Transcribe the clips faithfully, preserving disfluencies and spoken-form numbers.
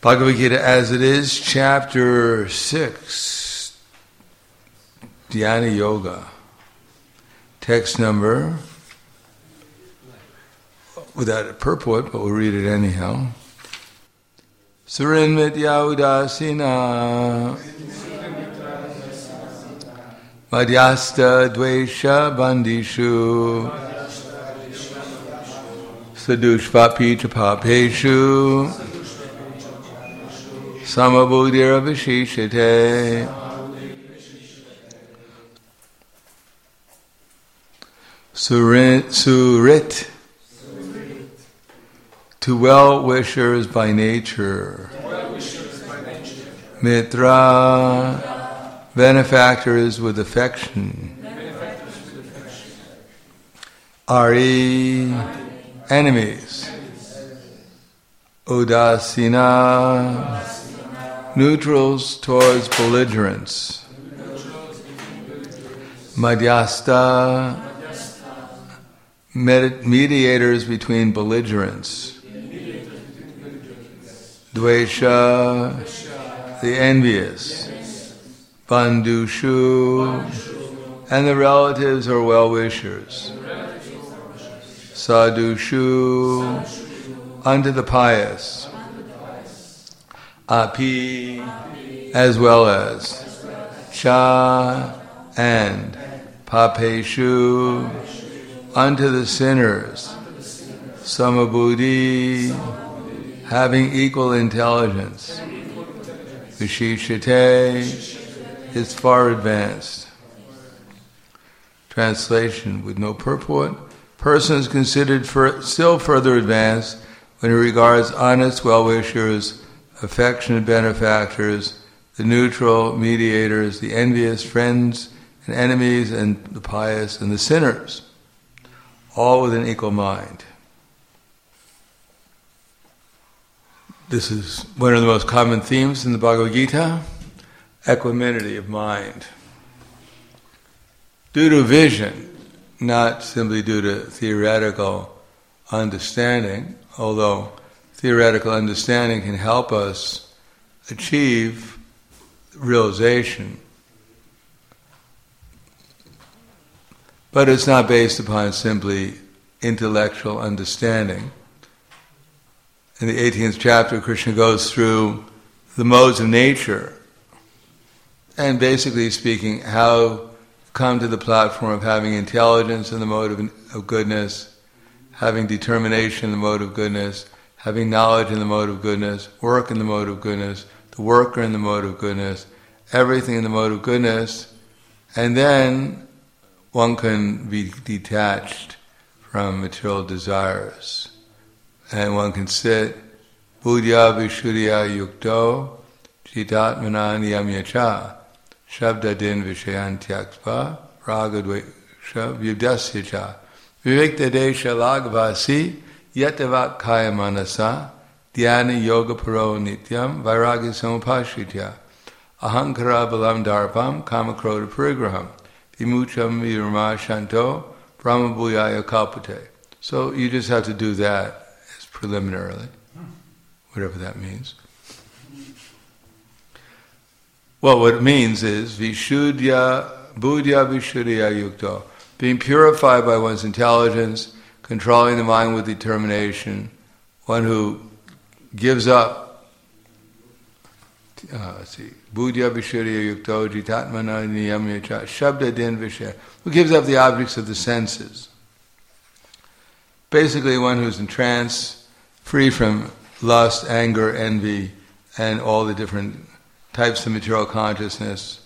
Bhagavad Gita as it is, chapter six, Dhyana Yoga. Text number, without a purport, but we'll read it anyhow. Surinmitya udasina madhyasta dvesha bandishu sadushvapi tapapeshu samabudhira vishishate. Surit, surit, to well-wishers by nature. Mitra, benefactors with affection. Ari, enemies. Udasina, neutrals towards belligerents. Madhyasta, mediators between belligerents. Dvesha, the envious. Bandushu, and the relatives or well-wishers. Sadhushu, unto the pious. Api, as well as. Cha, and. Papeshu, unto the sinners. Samabuddhi, having equal intelligence. Vishishate, is far advanced. Translation with no purport. Person is considered for still further advanced when he regards honest well-wishers, affectionate benefactors, the neutral mediators, the envious friends and enemies, and the pious and the sinners, all with an equal mind. This is one of the most common themes in the Bhagavad Gita, equanimity of mind. Due to vision, not simply due to theoretical understanding, although theoretical understanding can help us achieve realization, but it's not based upon simply intellectual understanding. In the eighteenth chapter, Krishna goes through the modes of nature and basically speaking how come to the platform of having intelligence in the mode of, of goodness, having determination in the mode of goodness, having knowledge in the mode of goodness, work in the mode of goodness, the worker in the mode of goodness, everything in the mode of goodness, and then one can be detached from material desires. And one can sit, buddhya vishuddhya yukto, chitatmana niyamyacha, shabdadin vishayan tyaksva, ragadvesha vyudasya cha, vivikta desha lagvasi, yatavat kaya manasa, dhyana yoga paro nityam, vairagya samupashitya, ahankara balam darpam, kamakroda parigraham, vimucham virma shanto, brahma bhuyaya kalpate. So you just have to do that preliminarily, whatever that means. Well, what it means is vishuddhya, buddhya vishuddhya yukto, being purified by one's intelligence, controlling the mind with determination, one who gives up, uh, let's see, buddhya vishuddhya yukto, jitatmana niyamyacha, shabda din vishya, who gives up the objects of the senses. Basically, one who's in trance, free from lust, anger, envy, and all the different types of material consciousness.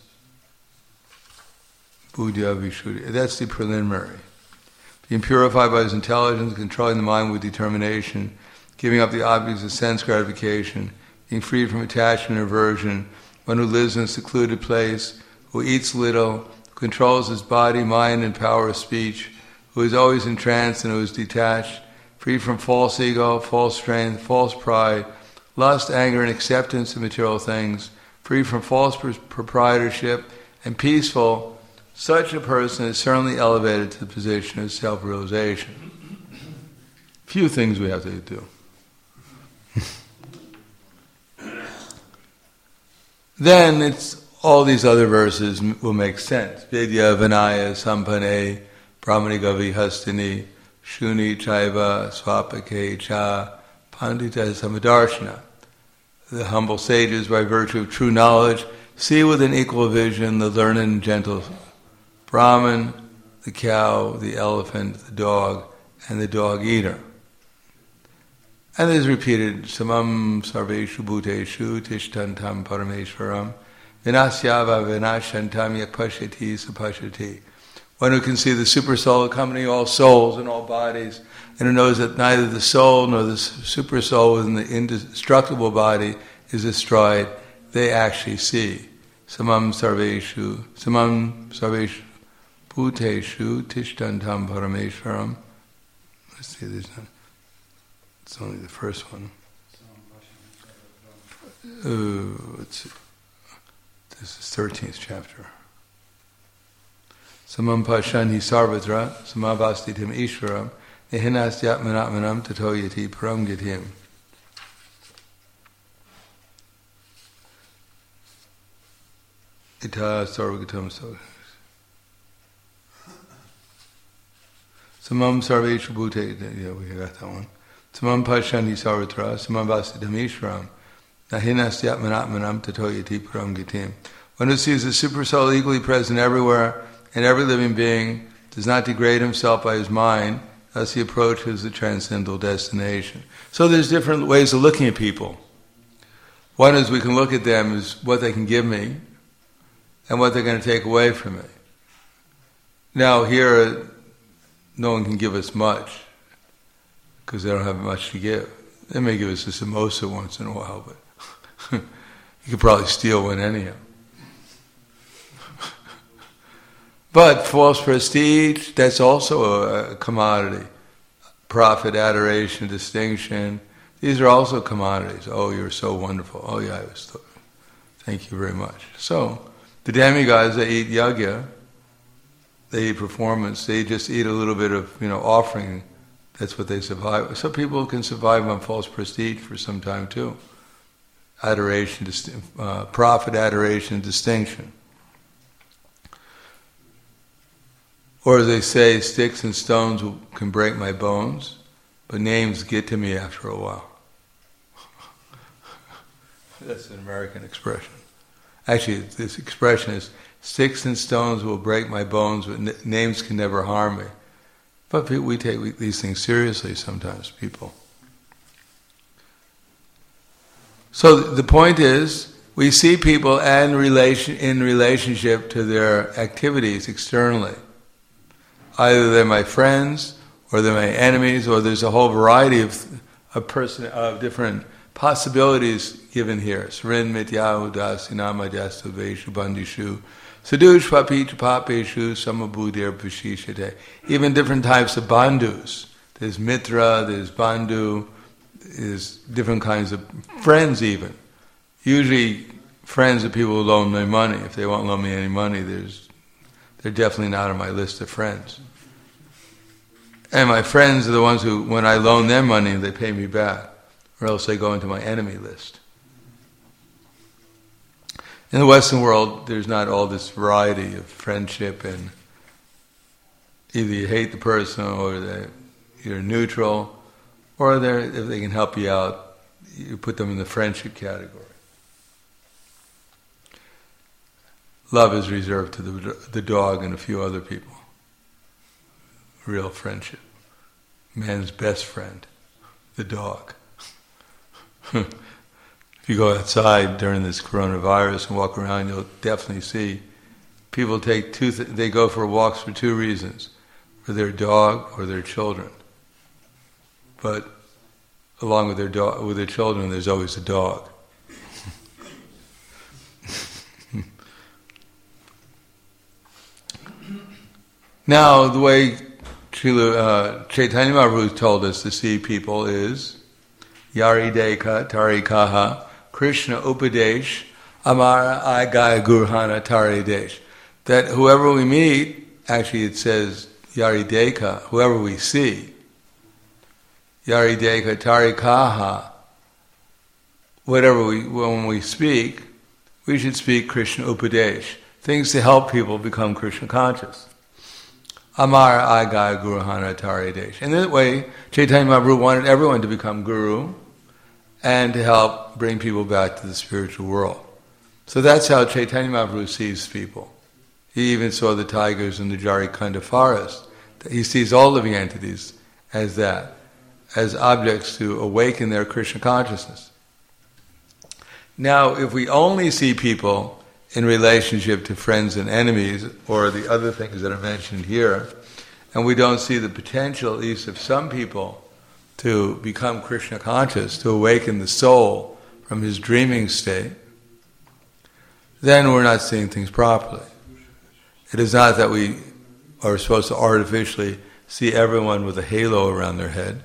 Buddhya vishuddhya. That's the preliminary. Being purified by his intelligence, controlling the mind with determination, giving up the objects of sense gratification, being freed from attachment and aversion, one who lives in a secluded place, who eats little, who controls his body, mind, and power of speech, who is always in trance and who is detached, free from false ego, false strength, false pride, lust, anger, and acceptance of material things, free from false proprietorship, and peaceful, such a person is certainly elevated to the position of self-realization. Few things we have to do. then it's all these other verses will make sense. Vidya, Vinaya, Sampane, Brahmaniga Vihastini, Shuni, Chaiva, Swapake, Cha, Pandita, Samadarshana. The humble sages, by virtue of true knowledge, see with an equal vision the learned and gentle Brahman, the cow, the elephant, the dog, and the dog eater. And it is repeated, Samam Sarveshu Bhuteshu Tishtantam Parameshwaram Vinasyava Vinashantam Yakpashati Sapashati. One who can see the super soul accompanying all souls and all bodies, and who knows that neither the soul nor the super soul within the indestructible body is destroyed, they actually see. Samam Sarveshu, Samam Sarveshu Bhuteshu Tishtantam Parameshwaram. Let's see, there's not. It's only the first one. Uh, let's see. This is thirteenth chapter. Samam Pashan hi sarvatra, samavastitim ishvaram, nihinastyatmanatmanam tato yati param gatim. Ita sarvagatam so. Samam sarveshu bhute, yeah, we got that one. Samam Pashan hi sarvatra, samavastitim ishvaram, nihinastyatmanatmanam tato yati param gatim. One who sees the super soul equally present everywhere, and every living being does not degrade himself by his mind, thus he approaches the transcendental destination. So there's different ways of looking at people. One is we can look at them as what they can give me and what they're going to take away from me. Now here, no one can give us much because they don't have much to give. They may give us a samosa once in a while, but you could probably steal one anyhow. But false prestige, that's also a commodity. Profit, adoration, distinction, these are also commodities. Oh, you're so wonderful. Oh, yeah, I was. So, thank you very much. So, the demigods, they eat yagya, they eat performance, they just eat a little bit of, you know, offering. That's what they survive. Some people can survive on false prestige for some time too. Adoration, uh, profit, adoration, distinction. Or as they say, sticks and stones can break my bones, but names get to me after a while. That's an American expression. Actually, this expression is, sticks and stones will break my bones, but n- names can never harm me. But we take these things seriously sometimes, people. So the point is, we see people and relation, in relationship to their activities externally. Either they're my friends, or they're my enemies, or there's a whole variety of of, person, of different possibilities given here. Srin mityahu dasinama jastu veshu bandishu sadush papich papeshu samabudir vishishate. Even different types of bandhus. There's mitra, there's bandhu, there's different kinds of friends even. Usually friends are people who loan me money. If they won't loan me any money, there's they're definitely not on my list of friends. And my friends are the ones who, when I loan them money, they pay me back, or else they go into my enemy list. In the Western world, there's not all this variety of friendship, and either you hate the person, or they, you're neutral, or if they can help you out, you put them in the friendship category. Love is reserved to the, the dog and a few other people. Real friendship. Man's best friend, the dog. If you go outside during this coronavirus and walk around, you'll definitely see people take two. Th- they go for walks for two reasons: for their dog or their children. But along with their dog, with their children, there's always a dog. Now, the way Srila, uh, Chaitanya Mahaprabhu told us to see people is Yari Deka Tarikaha Krishna Upadesh Amara Agaya Gurhana Tari Desh. That whoever we meet, actually it says Yari Deka, whoever we see, Yari Deka Tarikaha, whatever we, when we speak, we should speak Krishna Upadesh, things to help people become Krishna conscious. Amar Agaya Guruhana Tari Desh. In that way, Chaitanya Mahaprabhu wanted everyone to become guru and to help bring people back to the spiritual world. So that's how Chaitanya Mahaprabhu sees people. He even saw the tigers in the Jharikanda forest. He sees all living entities as that, as objects to awaken their Krishna consciousness. Now, if we only see people in relationship to friends and enemies, or the other things that are mentioned here, and we don't see the potential, at least of some people, to become Krishna conscious, to awaken the soul from his dreaming state, then we're not seeing things properly. It is not that we are supposed to artificially see everyone with a halo around their head,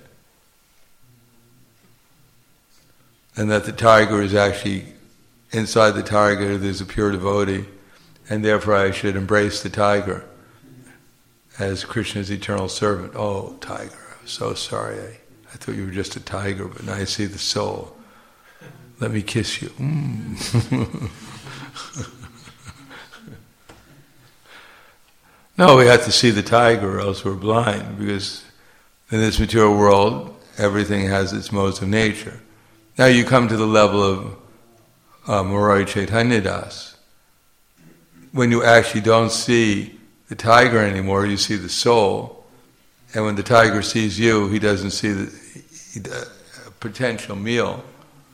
and that the tiger is actually, inside the tiger there's a pure devotee, and therefore I should embrace the tiger as Krishna's eternal servant. Oh, tiger, I'm so sorry. I, I thought you were just a tiger, but now I see the soul. Let me kiss you. Mm. No, we have to see the tiger or else we're blind, because in this material world, everything has its modes of nature. Now you come to the level of uh, Morari Chaitanya Das. When you actually don't see the tiger anymore, you see the soul. And when the tiger sees you, he doesn't see the he, uh, potential meal.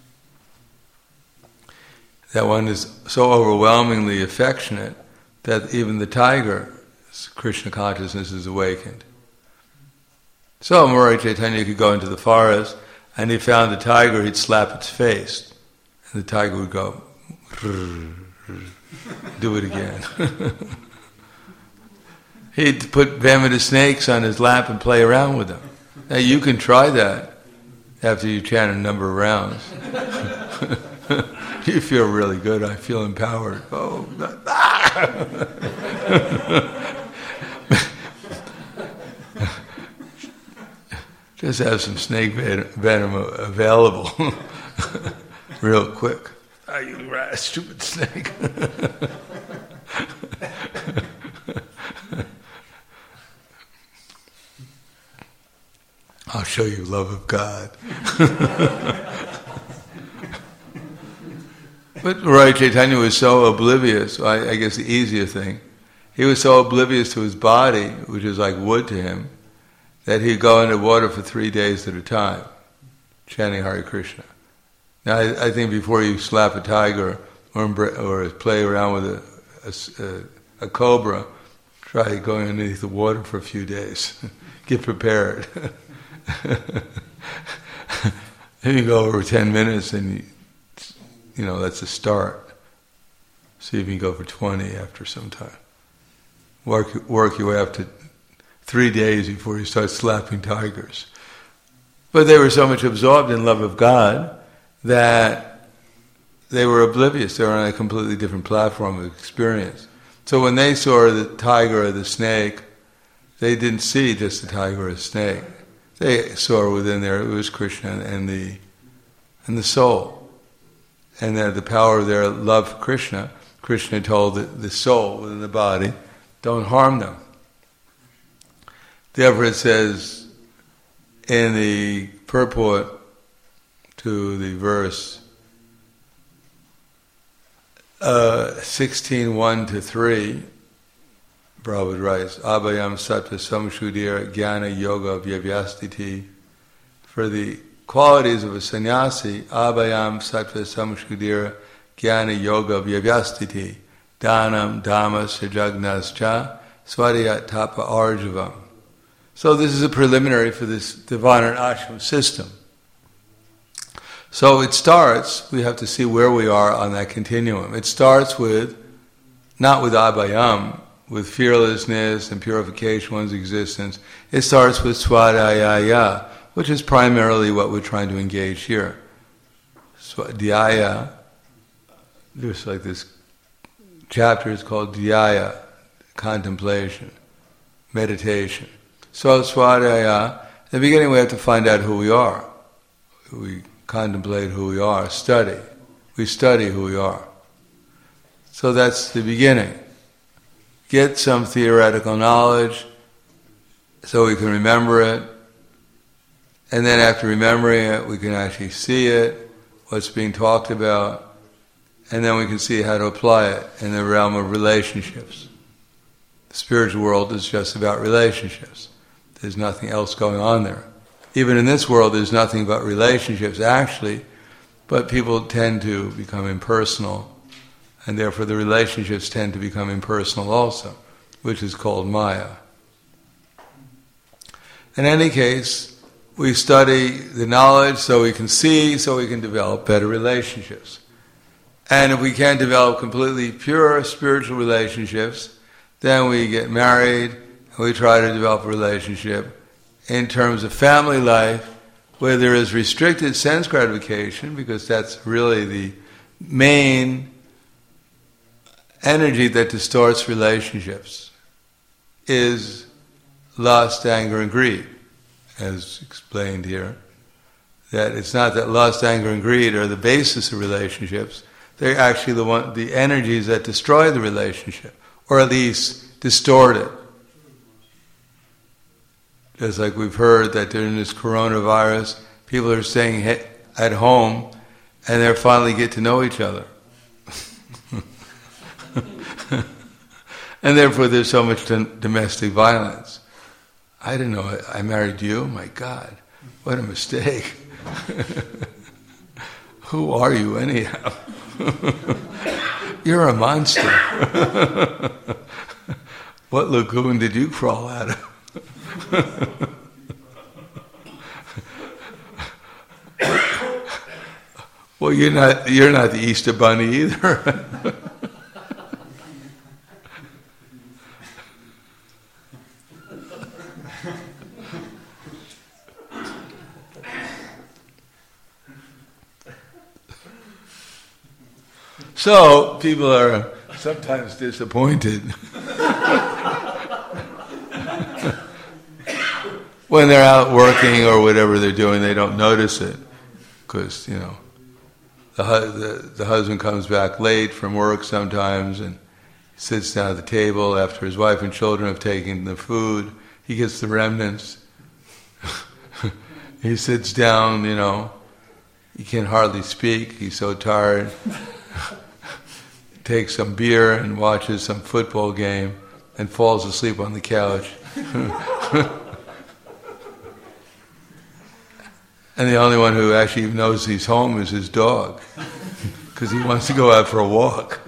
That one is so overwhelmingly affectionate that even the tiger's Krishna consciousness is awakened. So Morari Chaitanya could go into the forest, and he found the tiger, he'd slap its face. And the tiger would go, do it again. He'd put venomous snakes on his lap and play around with them. Now you can try that after you chant a number of rounds. You feel really good. I feel empowered. Oh, ah! Just have some snake venom available real quick. Ah, you stupid snake. I'll show you love of God. But Morari Chaitanya was so oblivious, I, I guess the easier thing, he was so oblivious to his body, which is like wood to him, that he'd go into water for three days at a time, chanting Hare Krishna. Now, I, I think before you slap a tiger or, or play around with a, a, a cobra, try going underneath the water for a few days. Get prepared. If you go over ten minutes, and you, you know, that's a start. See if you can go for twenty after some time. Work, work your way up to three days before you start slapping tigers. But they were so much absorbed in love of God that they were oblivious. They were on a completely different platform of experience. So when they saw the tiger or the snake, they didn't see just the tiger or the snake. They saw within there, it was Krishna and the and the soul. And that the power of their love for Krishna, Krishna told the, the soul within the body, don't harm them. Therefore it says in the purport to the verse uh, sixteen one to three, Prabhupada writes, Abhayam sattva samshudira jnana yoga vyavyastiti. For the qualities of a sannyasi, Abhayam sattva samshudira jnana yoga vyavyastiti. Dhanam dhamma sajagnascha swadhyat tapa arjavam. So this is a preliminary for this Devana Ashram system. So it starts, we have to see where we are on that continuum. It starts with, not with Abhayam, with fearlessness and purification of one's existence. It starts with Swadhyaya, which is primarily what we're trying to engage here. Swadhyaya, there's like this chapter is called Dhyaya, contemplation, meditation. So Swadhyaya, in the beginning we have to find out who we are. We contemplate who we are, study. We study who we are. So that's the beginning. Get some theoretical knowledge so we can remember it. And then after remembering it, we can actually see it, what's being talked about, and then we can see how to apply it in the realm of relationships. The spiritual world is just about relationships. There's nothing else going on there. Even in this world, there's nothing but relationships, actually, but people tend to become impersonal, and therefore the relationships tend to become impersonal also, which is called Maya. In any case, we study the knowledge so we can see, so we can develop better relationships. And if we can't develop completely pure spiritual relationships, then we get married and we try to develop a relationship in terms of family life where there is restricted sense gratification, because that's really the main energy that distorts relationships, is lust, anger, and greed, as explained here. That it's not that lust, anger, and greed are the basis of relationships. They're actually the one, the energies that destroy the relationship, or at least distort it. Just like we've heard that during this coronavirus, people are staying at home and they finally get to know each other. And therefore there's so much domestic violence. I didn't know it. I married you? My God, what a mistake. Who are you anyhow? You're a monster. What lagoon did you crawl out of? Well, you're not you're not the Easter Bunny either. So people are sometimes disappointed when they're out working or whatever they're doing. They don't notice it because, you know, the, the the husband comes back late from work sometimes and sits down at the table after his wife and children have taken the food. He gets the remnants. He sits down, you know, he can hardly speak. He's so tired. Takes some beer and watches some football game and falls asleep on the couch. And the only one who actually knows he's home is his dog, because he wants to go out for a walk.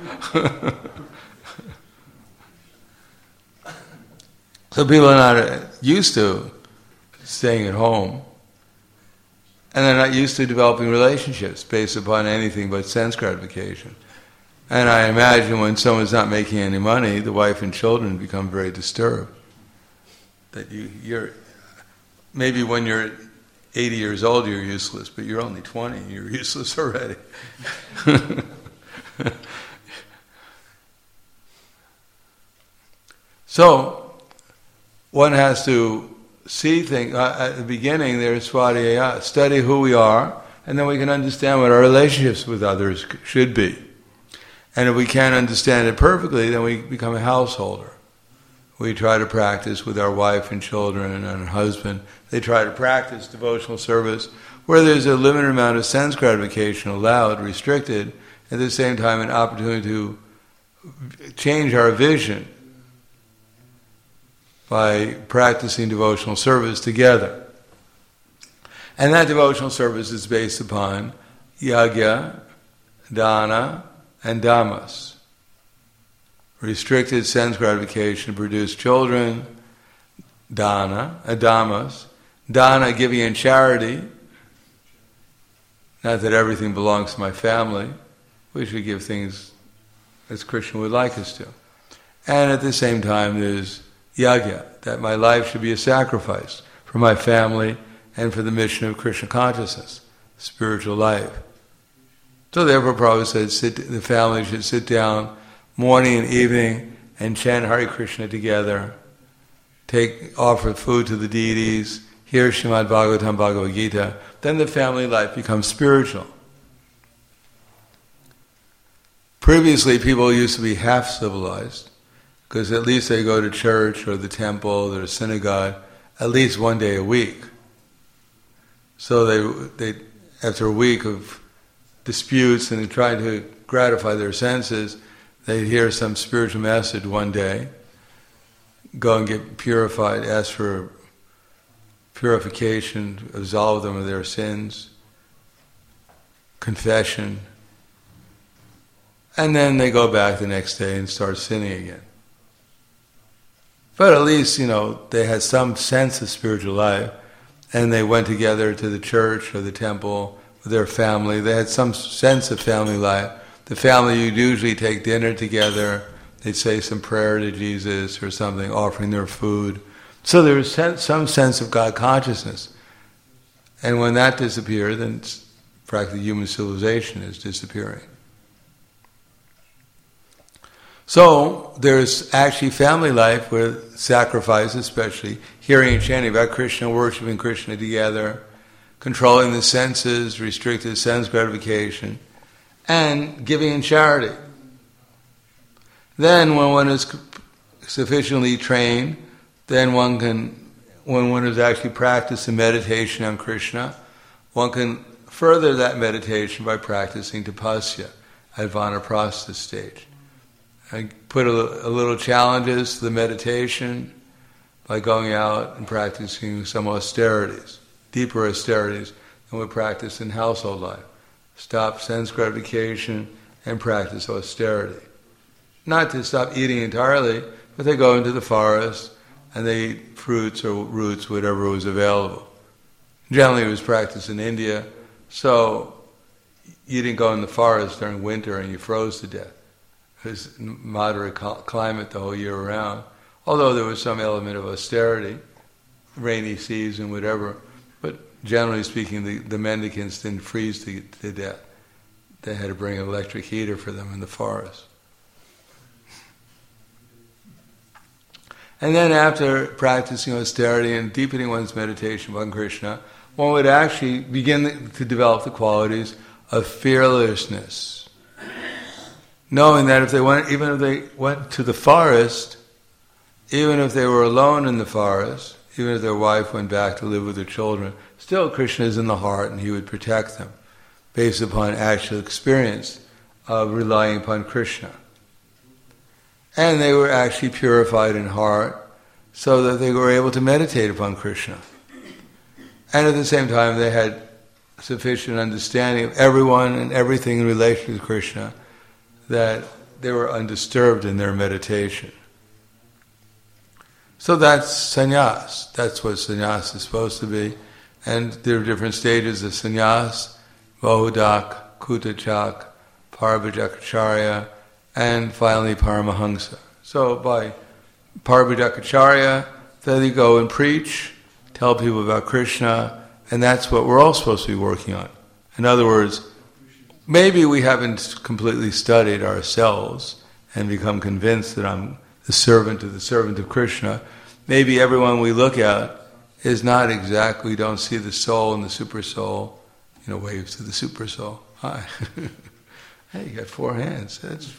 So people are not used to staying at home, and they're not used to developing relationships based upon anything but sense gratification. And I imagine when someone's not making any money, the wife and children become very disturbed. That you, you're maybe when you're eighty years old, you're useless, but you're only twenty, you're useless already. So one has to see things. Uh, at the beginning, there's svadhyaya, study who we are, and then we can understand what our relationships with others should be. And if we can't understand it perfectly, then we become a householder. We try to practice with our wife and children and our husband. They try to practice devotional service where there's a limited amount of sense gratification allowed, restricted, at the same time an opportunity to change our vision by practicing devotional service together. And that devotional service is based upon yajna, dana, and dhammas. Restricted sense gratification to produce children, dana, dhammas. Dana, giving in charity. Not that everything belongs to my family. We should give things as Krishna would like us to. And at the same time there's yajna, that my life should be a sacrifice for my family and for the mission of Krishna consciousness, spiritual life. So therefore Prabhupada said sit, the family should sit down morning and evening and chant Hare Krishna together, take offer food to the deities, hear Srimad Bhagavatam, Bhagavad Gita. Then the family life becomes spiritual. Previously, people used to be half civilized, because at least they go to church or the temple or the synagogue at least one day a week. So they, they after a week of disputes and trying to gratify their senses, they'd hear some spiritual message one day, go and get purified, ask for purification, absolve them of their sins, confession, and then they go back the next day and start sinning again. But at least, you know, they had some sense of spiritual life, and they went together to the church or the temple with their family. They had some sense of family life. The family would usually take dinner together. They'd say some prayer to Jesus or something, offering their food. So there was some sense of God consciousness. And when that disappeared, then practically human civilization is disappearing. So there's actually family life with sacrifice, especially hearing and chanting about Krishna, worshiping Krishna together, controlling the senses, restricted sense gratification, and giving in charity. Then when one is sufficiently trained, then one can, when one has actually practiced the meditation on Krishna, one can further that meditation by practicing tapasya at vanaprastha stage. I put a, a little challenges to the meditation by going out and practicing some austerities, deeper austerities than we practice in household life. Stop sense gratification and practice austerity. Not to stop eating entirely, but they go into the forest and they eat fruits or roots, whatever was available. Generally it was practiced in India, so you didn't go in the forest during winter and you froze to death. It was moderate climate the whole year around, although there was some element of austerity, rainy season, whatever. But generally speaking, the, the mendicants didn't freeze to, to death. They had to bring an electric heater for them in the forest. And then after practicing austerity and deepening one's meditation on Krishna, one would actually begin to develop the qualities of fearlessness. Knowing that if they went, even if they went to the forest, even if they were alone in the forest, even if their wife went back to live with their children, still Krishna is in the heart and he would protect them based upon actual experience of relying upon Krishna. And they were actually purified in heart so that they were able to meditate upon Krishna. And at the same time they had sufficient understanding of everyone and everything in relation to Krishna, that they were undisturbed in their meditation. So that's sannyas. That's what sannyas is supposed to be. And there are different stages of sannyas: Bahudak, Kutachak, Parabhajakacharya, and finally Paramahamsa. So by Parabhajakacharya, then you go and preach, tell people about Krishna, and that's what we're all supposed to be working on. In other words, maybe we haven't completely studied ourselves and become convinced that I'm the servant of the servant of Krishna. Maybe everyone we look at is not exactly, we don't see the soul and the super soul, you know, waves to the super soul. Hi. Hey, you got four hands. That's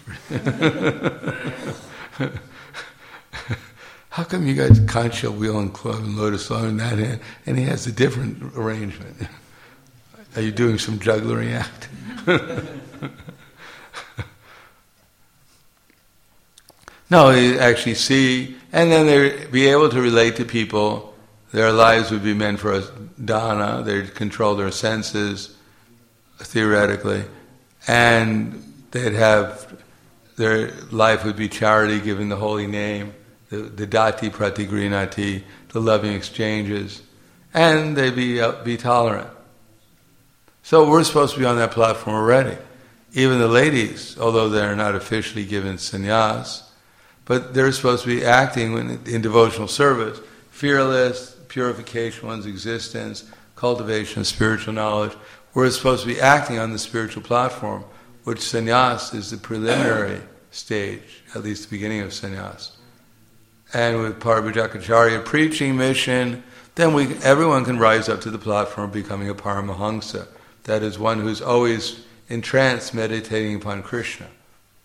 how come you got conch shell, wheel, and club and lotus flower in that hand, and he has a different arrangement? Are you doing some jugglery act? No, you actually see, and then they be able to relate to people. Their lives would be meant for a dana. They'd control their senses, theoretically, and they'd have their life would be charity, giving the holy name, the, the dati pratigrinati, the loving exchanges, and they'd be uh, be tolerant. So we're supposed to be on that platform already. Even the ladies, although they're not officially given sannyas, but they're supposed to be acting in, in devotional service, fearless, purification of one's existence, cultivation of spiritual knowledge. We're supposed to be acting on the spiritual platform, which sannyas is the preliminary stage, at least the beginning of sannyas. And with Parabhajakacharya preaching mission, then we everyone can rise up to the platform becoming a Paramahamsa. That is one who's always entranced meditating upon Krishna.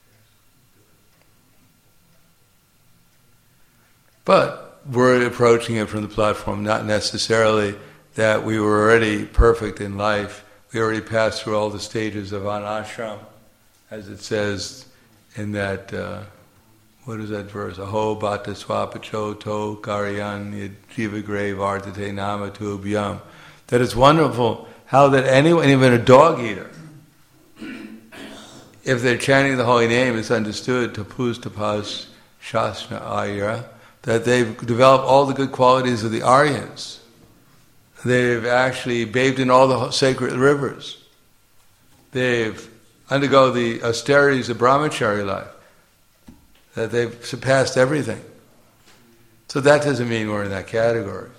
But we're approaching it from the platform, not necessarily that we were already perfect in life. We already passed through all the stages of an ashram, as it says in that, uh, what is that verse? Aho bhata swapacho to karyan jiva grave artate nama tu abhyam. That it's wonderful how that anyone, even a dog eater, if they're chanting the holy name, it's understood, tapus tapas shasna ayra, that they've developed all the good qualities of the Aryans. They've actually bathed in all the sacred rivers. They've undergone the austerities of brahmachari life. That they've surpassed everything. So that doesn't mean we're in that category.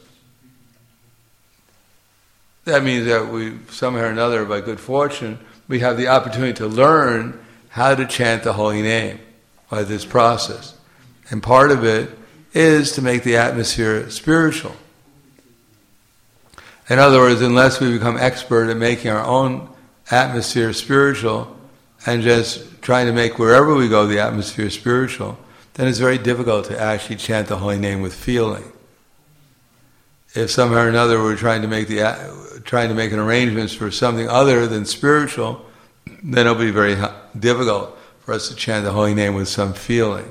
That means that we, somehow or another, by good fortune, we have the opportunity to learn how to chant the holy name by this process. And part of it is to make the atmosphere spiritual. In other words, unless we become expert at making our own atmosphere spiritual and just trying to make wherever we go the atmosphere spiritual, then it's very difficult to actually chant the holy name with feeling. If somehow or another we're trying to make the trying to make an arrangements for something other than spiritual, then it'll be very difficult for us to chant the holy name with some feeling.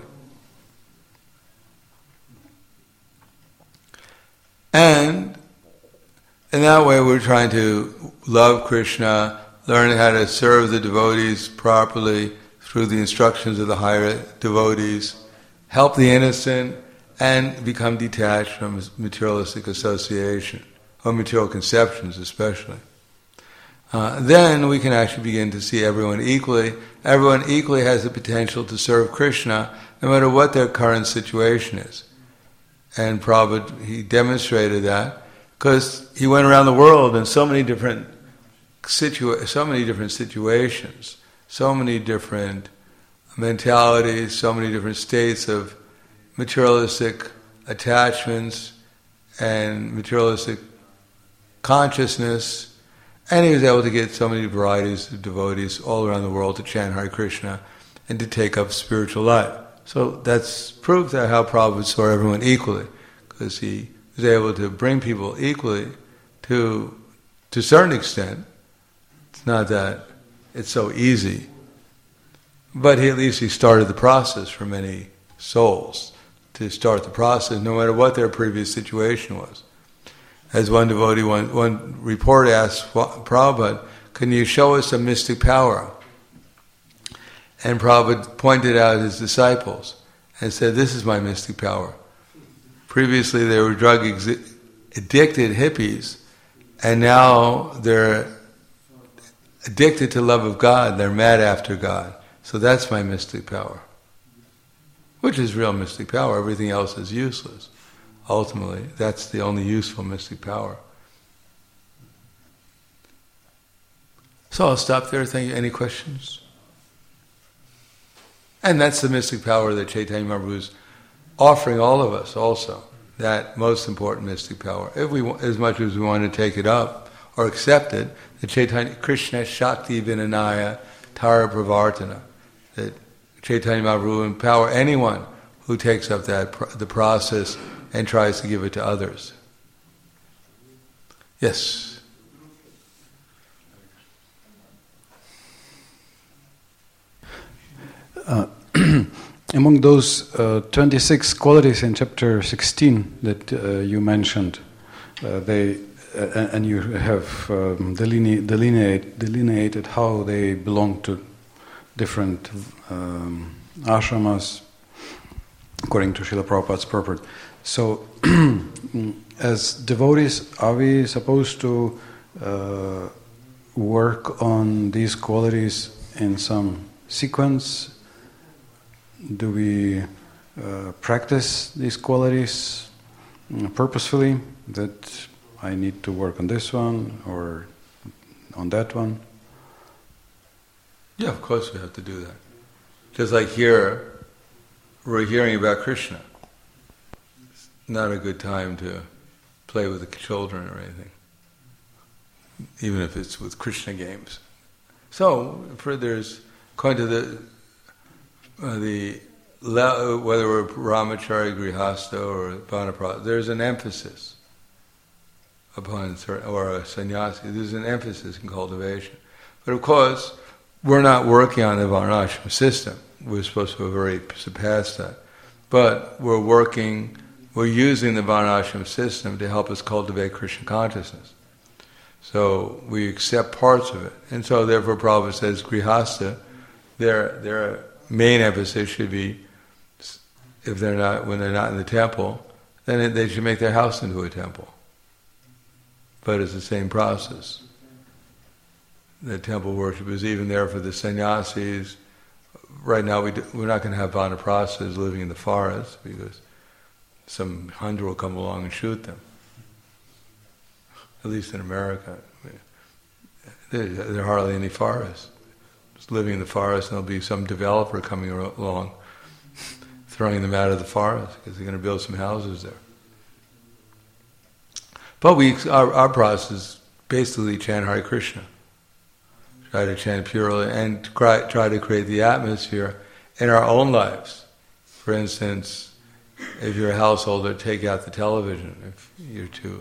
And in that way we're trying to love Krishna, learn how to serve the devotees properly through the instructions of the higher devotees, help the innocent, and become detached from materialistic association, or material conceptions especially. Uh, then we can actually begin to see everyone equally. Everyone equally has the potential to serve Krishna, no matter what their current situation is. And Prabhupada, he demonstrated that, because he went around the world in so many different situa- so many different situations, so many different mentalities, so many different states of materialistic attachments and materialistic consciousness, and he was able to get so many varieties of devotees all around the world to chant Hare Krishna and to take up spiritual life. So that's proof that how Prabhupada saw everyone equally, because he was able to bring people equally to to a certain extent. It's not that it's so easy, but he at least he started the process for many souls to start the process, no matter what their previous situation was. As one devotee, one, one report asked Prabhupada, can you show us a mystic power? And Prabhupada pointed out his disciples and said, this is my mystic power. Previously they were drug exi- addicted hippies, and now they're addicted to love of God, they're mad after God. So that's my mystic power. Which is real mystic power, everything else is useless. Ultimately, that's the only useful mystic power. So I'll stop there. Thank you. Any questions? And that's the mystic power that Chaitanya Mahaprabhu is offering all of us also. That most important mystic power. If we, as much as we want to take it up or accept it, the Chaitanya Krishna Shakti Vinanaya Tara Pravartana. That Chaitanya Mahaprabhu will empower anyone who takes up that the process and tries to give it to others. Yes? Uh, among those uh, twenty-six qualities in chapter sixteen that uh, you mentioned, uh, they uh, and you have um, deline- delineate, delineated how they belong to different um, ashramas according to Srila Prabhupada's purport. So, as devotees, are we supposed to uh, work on these qualities in some sequence? Do we uh, practice these qualities purposefully, that I need to work on this one or on that one? Yeah, of course we have to do that. Just like here, we're hearing about Krishna. It's not a good time to play with the children or anything, even if it's with Krishna games. So, for there's according to the uh, the whether we're brahmachari, grihastha, or vanaprastha, there's an emphasis upon, or a sannyasi, there's an emphasis in cultivation. But of course, we're not working on the varnashram system. We're supposed to have already surpassed that. But we're working, we're using the varnashram system to help us cultivate Krishna consciousness. So we accept parts of it. And so therefore Prabhupada says, grihastha, their, their main emphasis should be, if they're not, when they're not in the temple, then they should make their house into a temple. But it's the same process. The temple worship is even there for the sannyasis. Right now we do, we're not going to have vanaprasthas living in the forest because some hunter will come along and shoot them. At least in America. There, there are hardly any forests. Just living in the forest, and there'll be some developer coming along throwing them out of the forest because they're going to build some houses there. But we, our, our process is basically chant Hare Krishna. Try to chant purely and try, try to create the atmosphere in our own lives. For instance, if you're a householder, take out the television. If you're too,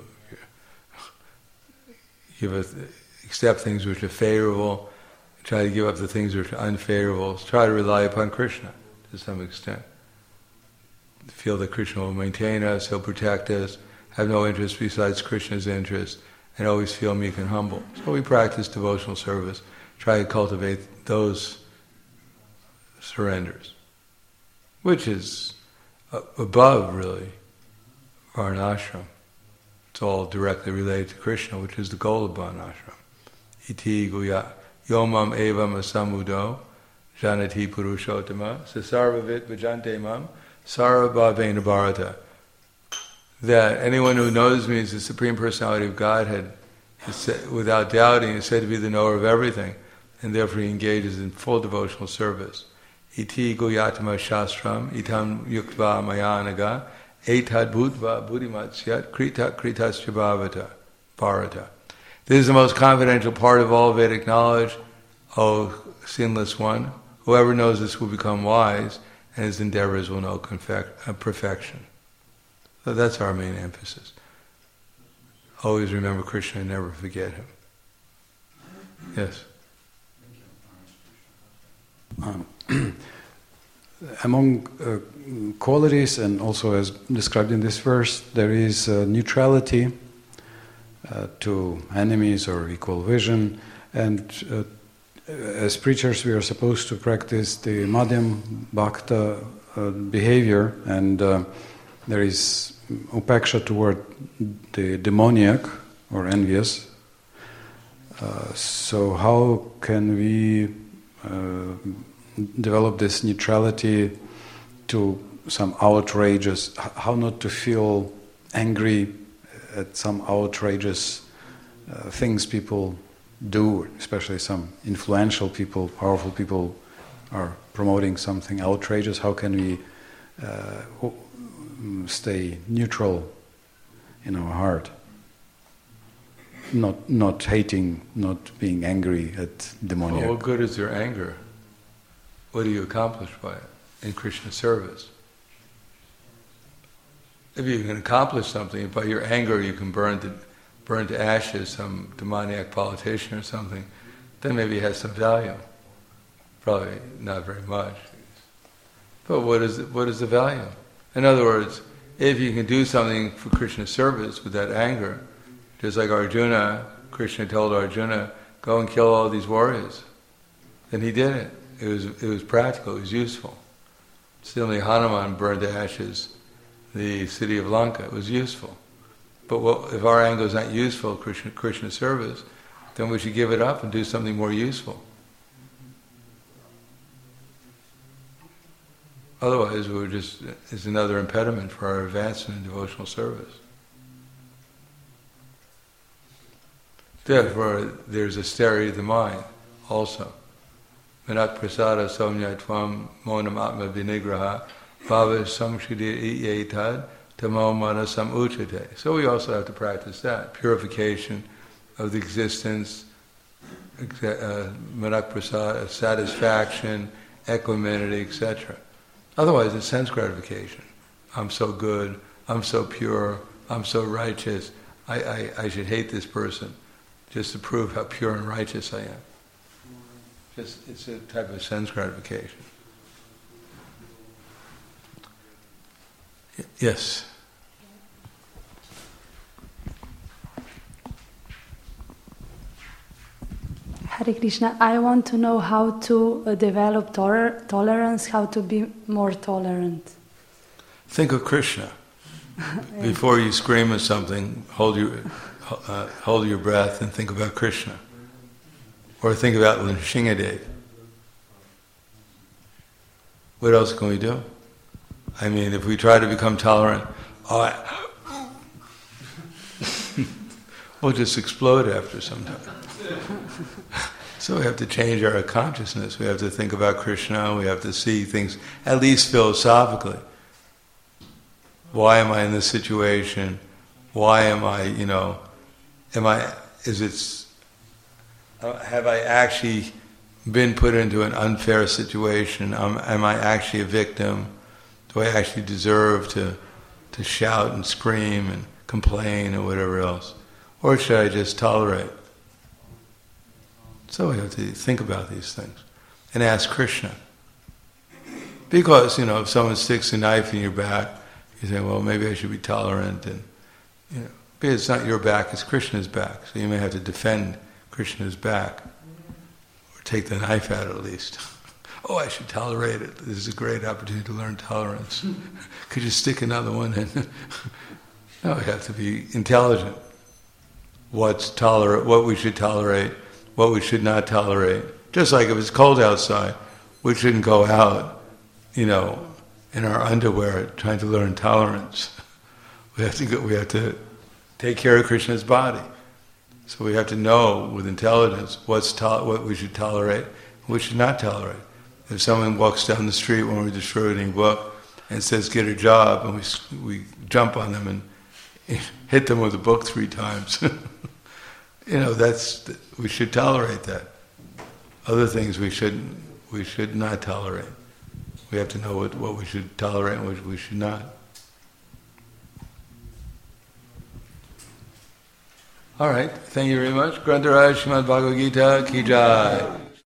give a, accept things which are favorable. Try to give up the things which are unfavorable. Try to rely upon Krishna to some extent. Feel that Krishna will maintain us, He'll protect us, have no interest besides Krishna's interest, and always feel meek and humble. So we practice devotional service, try to cultivate those surrenders, which is above, really, varnashram. It's all directly related to Krishna, which is the goal of varnashram. Iti guya yomam evam asamudo janati purushottama sasarvavit bhajante mam sarvabhavena bharata. That anyone who knows me as the Supreme Personality of Godhead, is said, without doubting, is said to be the knower of everything, and therefore he engages in full devotional service. Iti goyatama shastram, itam yuktva mayanaga, etad bhutva buddhimatsyat, krita kritasya bhavata, bharata. This is the most confidential part of all Vedic knowledge, O sinless one. Whoever knows this will become wise, and his endeavors will know perfection. So that's our main emphasis. Always remember Krishna and never forget Him. Yes? Um, among uh, qualities, and also as described in this verse, there is uh, neutrality uh, to enemies or equal vision, and uh, as preachers we are supposed to practice the Madhyam Bhakta uh, behavior, and uh, there is upeksha toward the demoniac or envious. Uh, so how can we uh, develop this neutrality to some outrageous, how not to feel angry at some outrageous uh, things people do, especially some influential people, powerful people are promoting something outrageous. How can we uh, stay neutral in our heart, not not hating, not being angry at demoniac? Well, what good is your anger? What do you accomplish by it in Krishna's service? If you can accomplish something by your anger, you can burn to burn to ashes some demoniac politician or something, then maybe it has some value. Probably not very much. But what is what is the value? In other words, if you can do something for Krishna's service with that anger, just like Arjuna, Krishna told Arjuna, go and kill all these warriors. Then he did it. It was it was practical, it was useful. Similarly, Hanuman burned to ashes the city of Lanka. It was useful. But what, if our anger is not useful to Krishna, Krishna's service, then we should give it up and do something more useful. Otherwise, we're just it's another impediment for our advancement in devotional service. Therefore, there's a austerity of the mind also. Manak prasada somya tvam monam atma vinigraha bhava samshidi yetad tamo manasam uchate. So we also have to practice that. Purification of the existence, uh, manak prasada, satisfaction, equanimity, et cetera. Otherwise, it's sense gratification. I'm so good, I'm so pure, I'm so righteous, I, I, I should hate this person just to prove how pure and righteous I am. Just, it's a type of sense gratification. Y- yes? Hare Krishna, I want to know how to uh, develop toler- tolerance, how to be more tolerant. Think of Krishna. Before you scream at something, hold your, uh, hold your breath and think about Krishna. Or think about Nrsimhadev. What else can we do? I mean, if we try to become tolerant, oh, I, we'll just explode after some time. So we have to change our consciousness. We have to think about Krishna. We have to see things, at least philosophically. Why am I in this situation? Why am I, you know, am I, is it, uh, have I actually been put into an unfair situation? Um, am I actually a victim? Do I actually deserve to, to shout and scream and complain or whatever else? Or should I just tolerate? So we have to think about these things and ask Krishna. Because, you know, if someone sticks a knife in your back, you say, well, maybe I should be tolerant, and you know, because it's not your back, it's Krishna's back. So you may have to defend Krishna's back, or take the knife out at least. Oh, I should tolerate it. This is a great opportunity to learn tolerance. Could you stick another one in? No, we have to be intelligent. What's tolerate? What we should tolerate? What we should not tolerate? Just like if it's cold outside, we shouldn't go out, you know, in our underwear trying to learn tolerance. We have to go, we have to take care of Krishna's body. So we have to know with intelligence what's to, what we should tolerate and what we should not tolerate. If someone walks down the street when we're distributing book and says, get a job, and we we jump on them and hit them with a book three times, you know, that's, we should tolerate that. Other things we shouldn't, we should not tolerate. We have to know what, what we should tolerate and what we should not. All right, thank you very much. Grantaraj Srimad Bhagavad Gita Ki Jai.